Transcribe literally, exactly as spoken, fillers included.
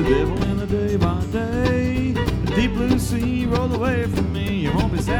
devil in the day by day. The deep blue sea roll away from me. You won't be sad.